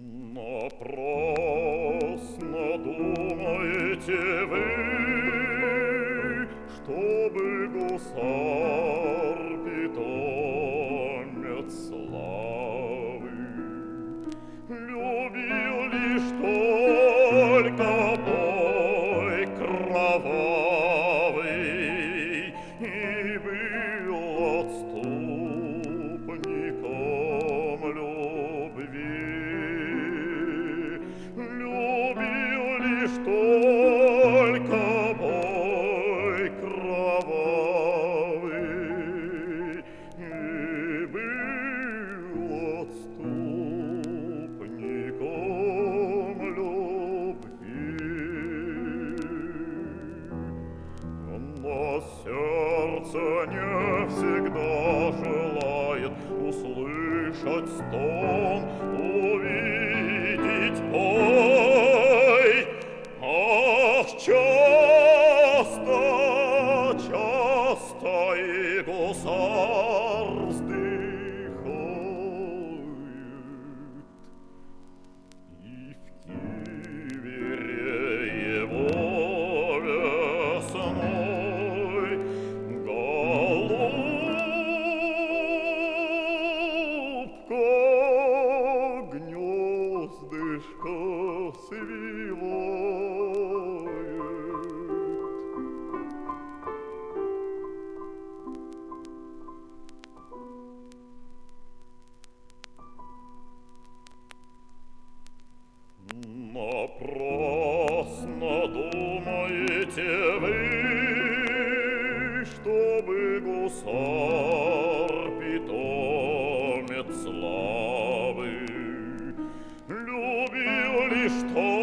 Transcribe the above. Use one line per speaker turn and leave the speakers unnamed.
Напрасно думаете вы, чтобы гусар питомец славы любил лишь только бой кровавый и был отступником любви. Любил лишь только бой кровавый и был отступником любви. Но сердце не всегда желает услышать стон, увидеть бой. Ах, часто, часто и гусар вздыхает, и в кивере его весной голубка гнездышко свивает. Напрасно думаете вы, чтобы гусар питомец славы любил лишь то,